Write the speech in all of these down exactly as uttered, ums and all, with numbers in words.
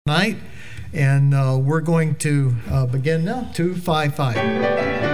Tonight, and uh, we're going to uh, begin now. two five five.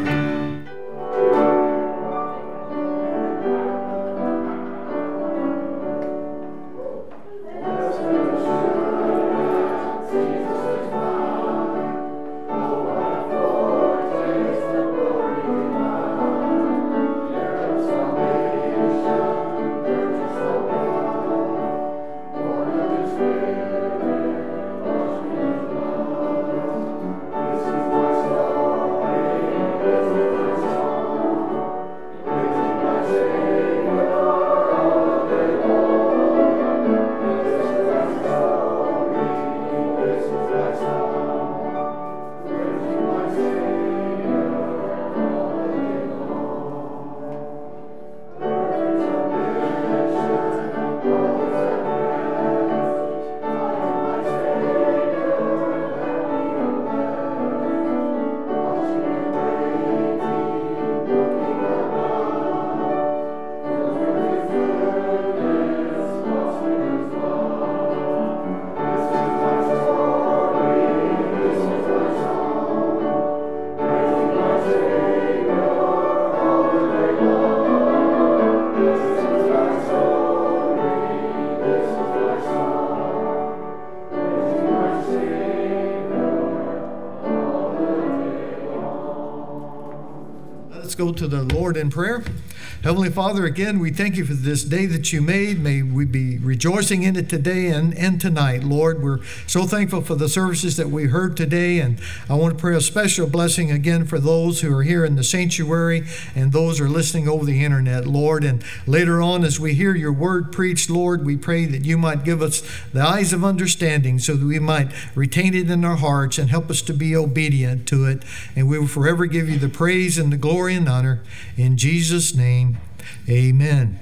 Go to the Lord in prayer. Heavenly Father, again, we thank you for this day that you made. May we be rejoicing in it today and, and tonight. Lord, we're so thankful for the services that we heard today, and I want to pray a special blessing again for those who are here in the sanctuary and those who are listening over the internet, Lord. And later on, as we hear your word preached, Lord, we pray that you might give us the eyes of understanding so that we might retain it in our hearts and help us to be obedient to it. And we will forever give you the praise and the glory and honor. In Jesus' name, amen.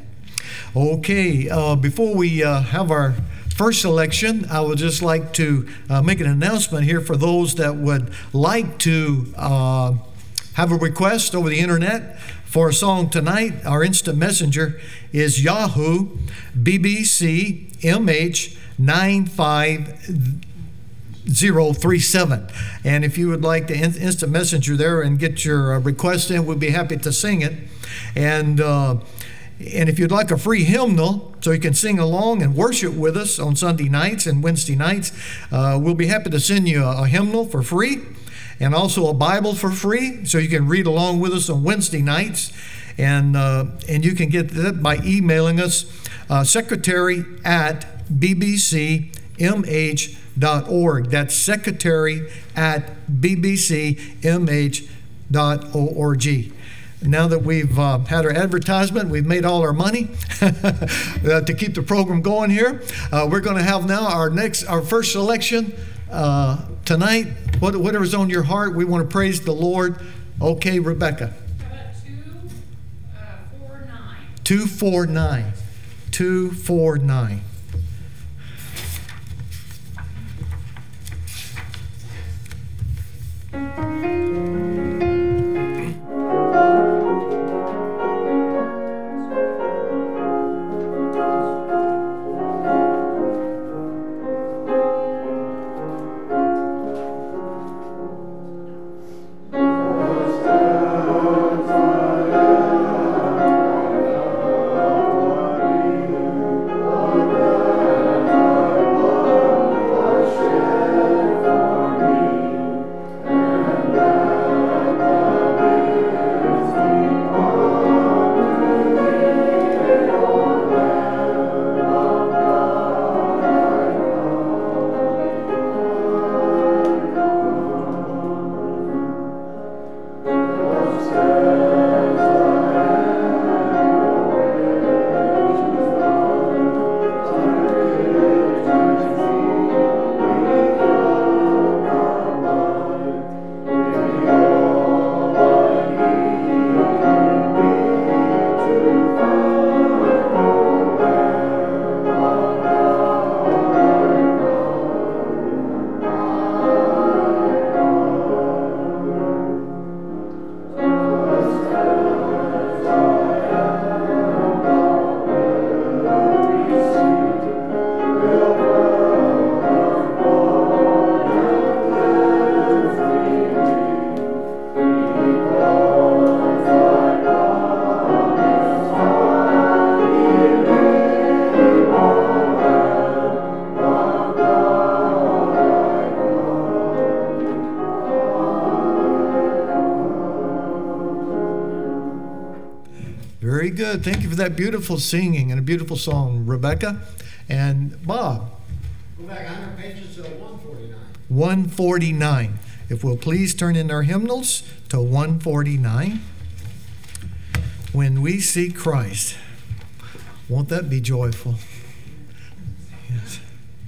Okay, uh, before we uh, have our first selection, I would just like to uh, make an announcement here for those that would like to uh, have a request over the internet for a song tonight. Our instant messenger is Yahoo B B C M H nine five zero three seven. And if you would like to in- instant messenger there and get your uh, request in, we'd be happy to sing it. And uh, and if you'd like a free hymnal so you can sing along and worship with us on Sunday nights and Wednesday nights, uh, we'll be happy to send you a, a hymnal for free and also a Bible for free so you can read along with us on Wednesday nights. And uh, and you can get that by emailing us uh, secretary at b b c m h dot org. That's secretary at b b c m h dot org. Now that we've uh, had our advertisement, we've made all our money to keep the program going here. Uh, we're going to have now our next, our first selection uh, tonight. What, whatever's on your heart, we want to praise the Lord. Okay, Rebecca. How about two, uh, four, nine? two four nine. two four nine. Lord. good. Thank you for that beautiful singing and a beautiful song, Rebecca. And Bob. Go back one hundred pages to one forty-nine. one forty-nine. If we'll please turn in our hymnals to one forty-nine. When we see Christ. Won't that be joyful? Yes.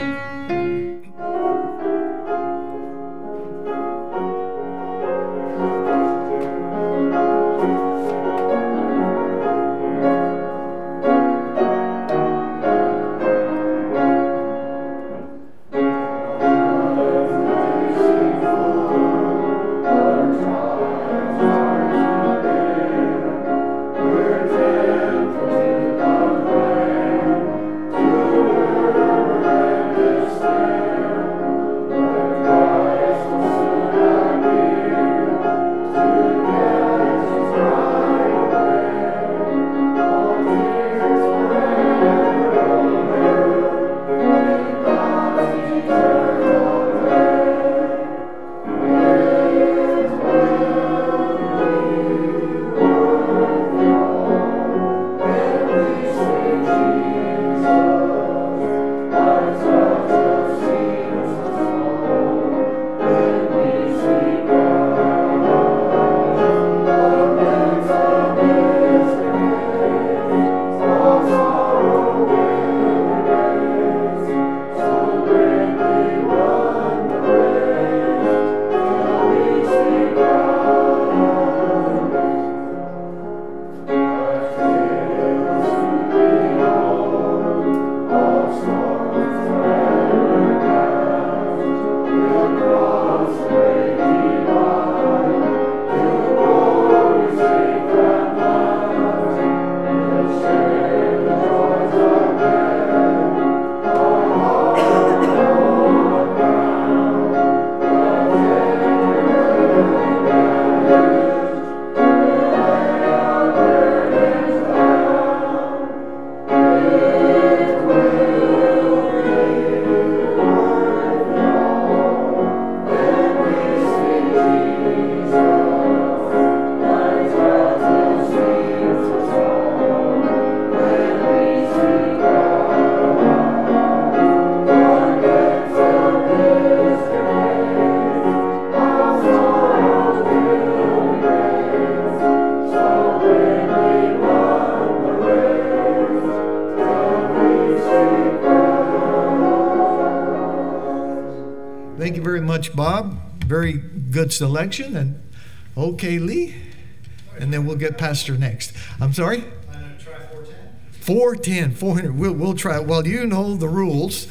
Thank you very much, Bob. Very good selection. And okay, Lee. And then we'll get Pastor next. I'm sorry? I'm going to try four ten. four ten, four hundred. We'll, we'll try. Well, you know the rules.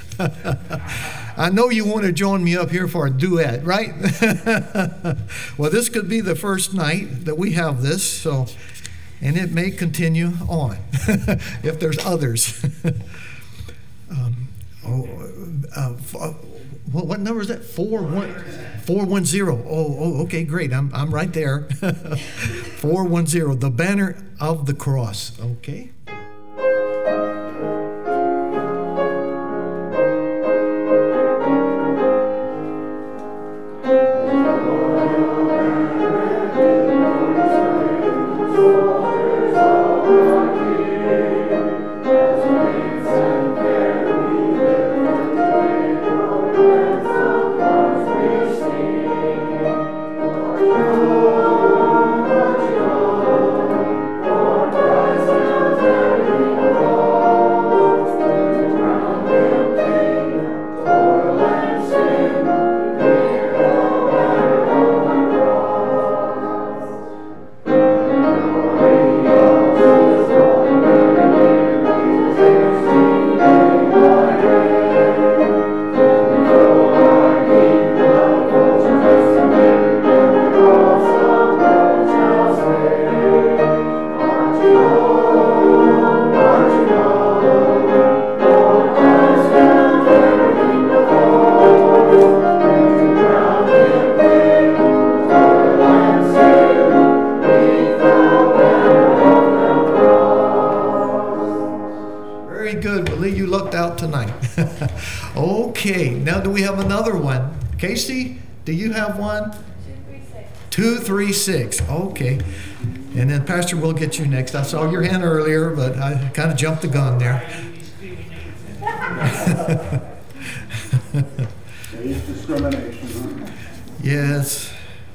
I know you want to join me up here for a duet, right? Well, this could be the first night that we have this, so, and it may continue on if there's others. um, oh, uh, uh, what, what number is that? Four one four one zero. Oh, oh, okay, great. I'm I'm right there. Four one zero. The banner of the cross. Okay. Okay, now do we have another one? Casey, do you have one? two three six. two three six. Okay. And then Pastor, we'll get you next. I saw your hand earlier, but I kind of jumped the gun there. Age discrimination. Yes.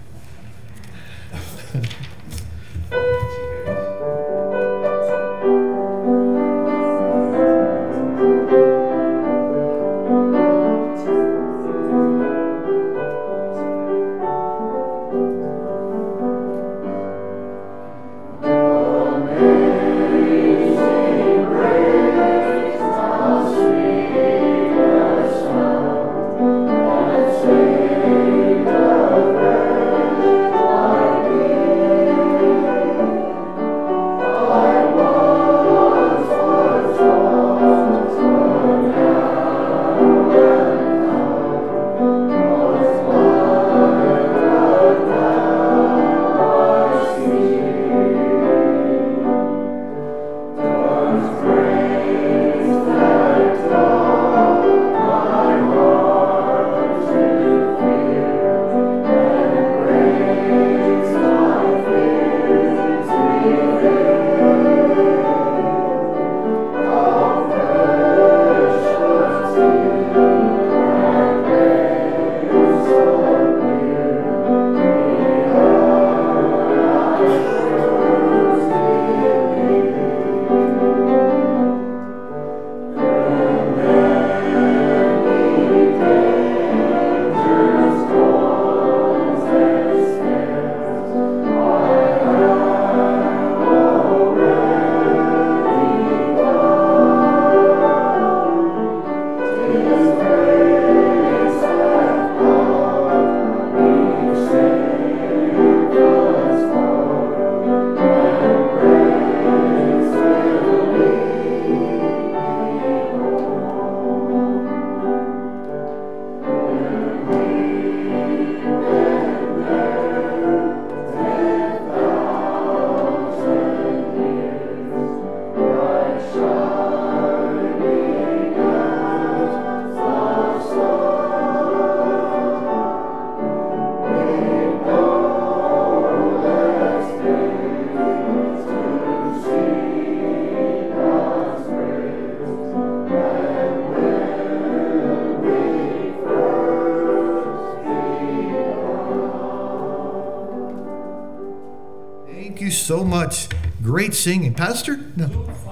So much great singing. Pastor? No.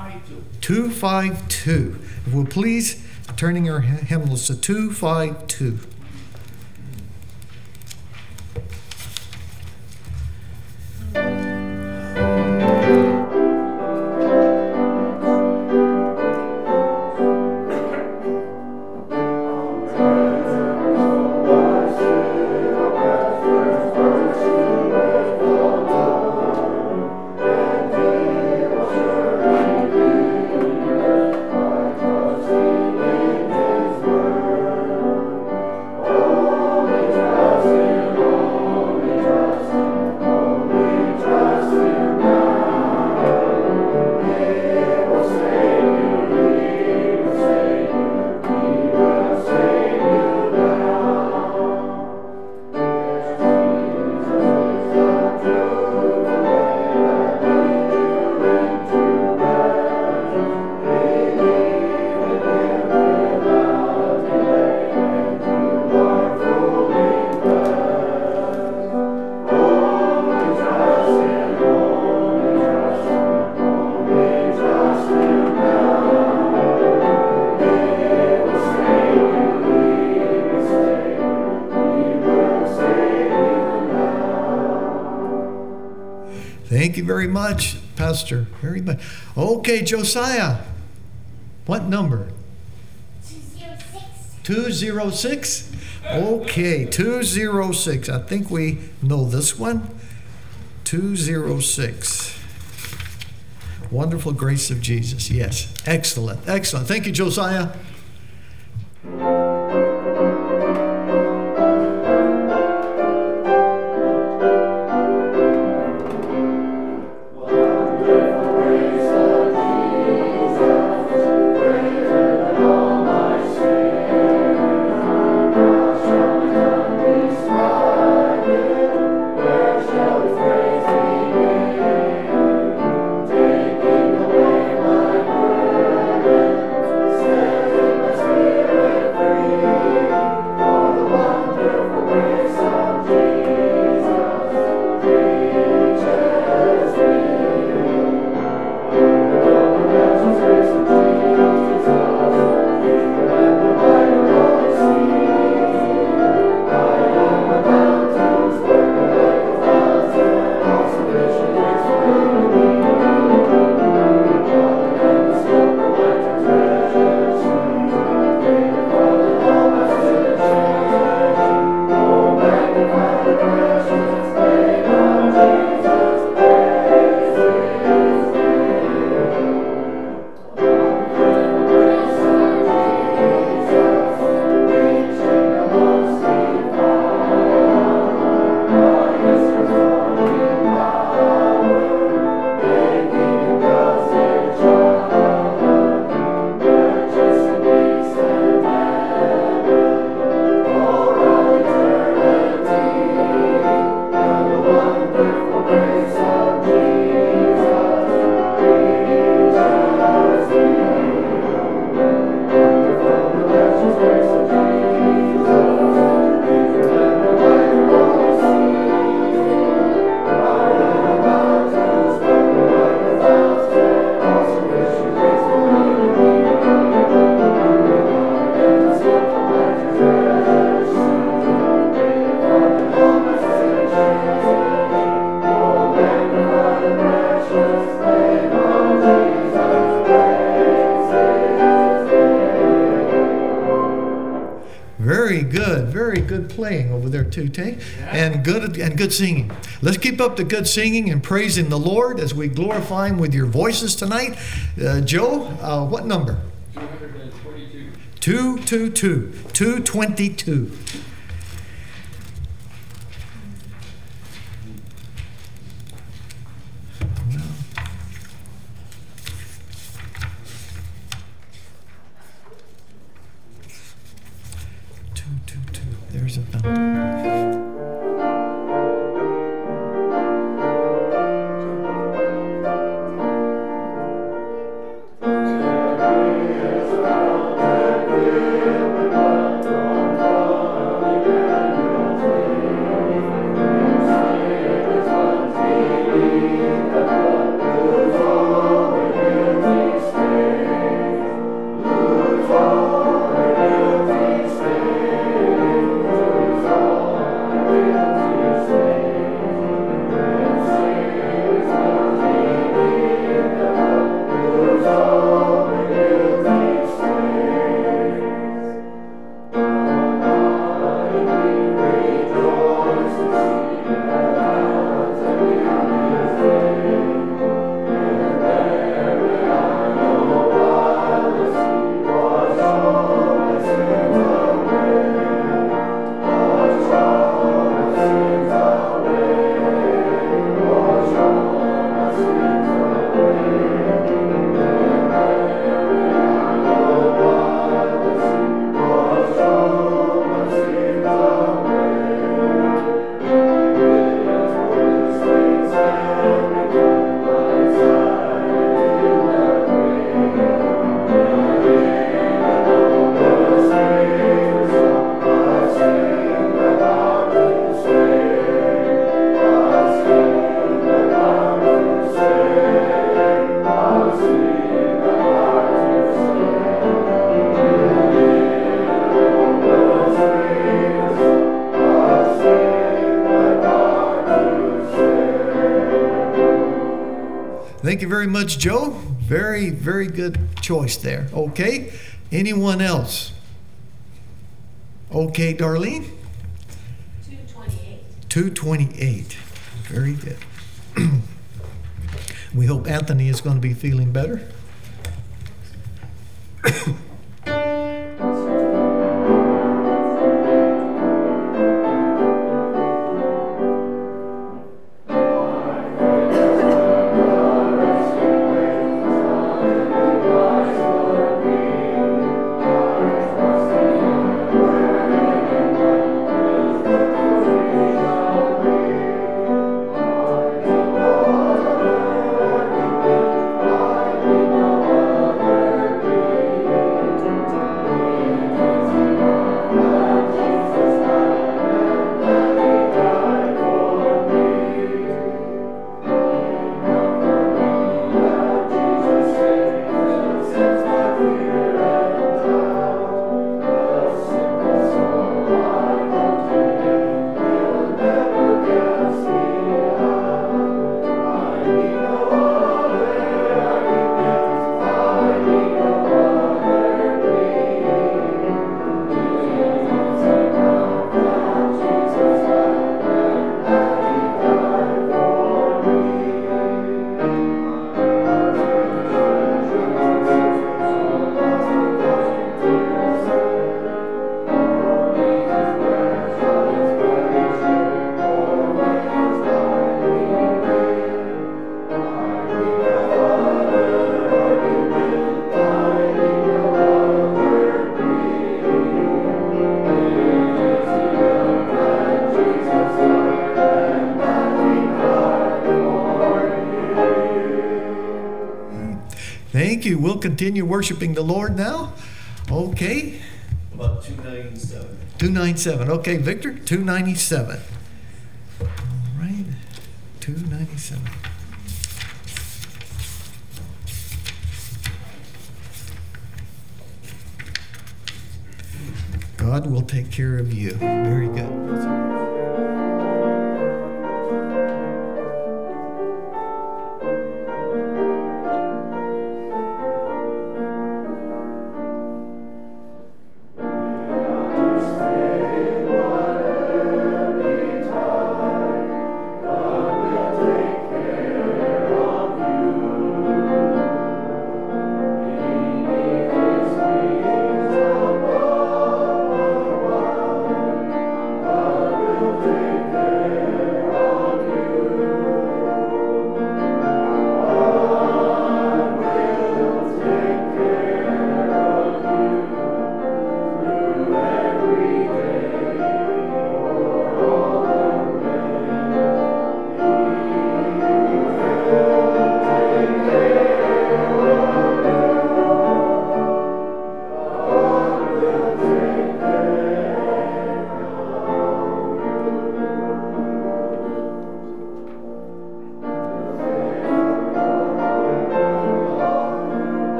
two five two. If we'll please, turning our hymnals to two five two. Thank you very much, Pastor. Very much. Okay, Josiah. What number? two oh six. Okay, two oh six. I think we know this one. two oh six. Wonderful grace of Jesus. Yes. Excellent. Excellent. Thank you, Josiah. Shall praise thee. good, very good playing over there too, Tay, and good and good singing. Let's keep up the good singing and praising the Lord as we glorify Him with your voices tonight. Uh, Joe, uh, what number? two twenty-two. Two two two. Two twenty-two. There's a fountain. Thank you very much, Joe. Very, very good choice there. Okay. Anyone else? Okay, Darlene? two twenty-eight. two twenty-eight. Very good. We hope Anthony is going to be feeling better. Thank you. We'll continue worshiping the Lord now. Okay. About two ninety-seven. two ninety-seven. Okay, Victor, two ninety-seven. All right. two ninety-seven. God will take care of you. Very good. Stay.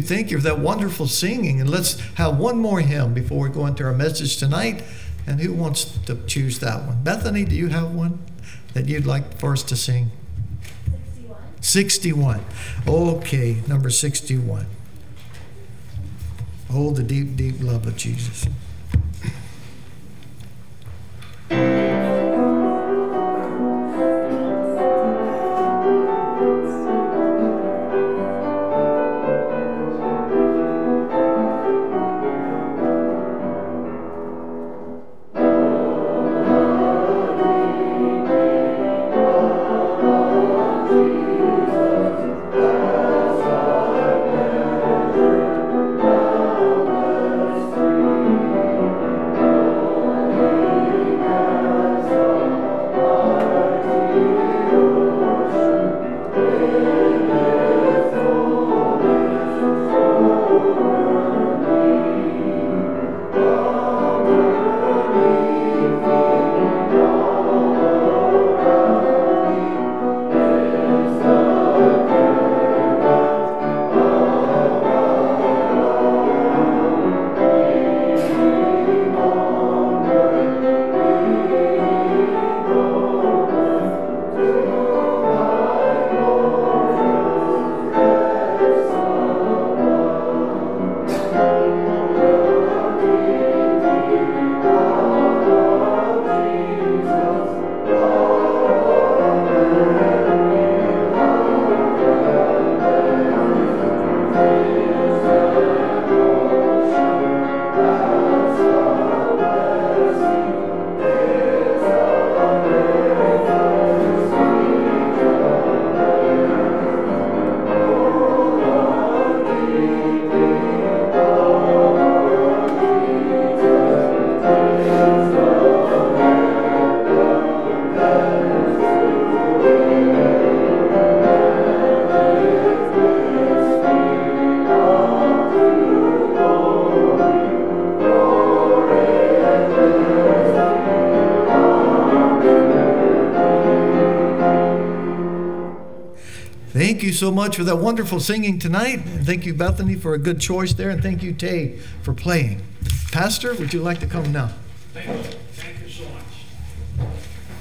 thank you for that wonderful singing. And let's have one more hymn before we go into our message tonight. And who wants to choose that one? Bethany, do you have one that you'd like for us to sing? sixty-one. sixty-one. Okay, number sixty-one. Oh, the deep, deep love of Jesus. Thank you so much for that wonderful singing tonight. And thank you, Bethany, for a good choice there. And thank you, Tay, for playing. Pastor, would you like to come now? Thank you.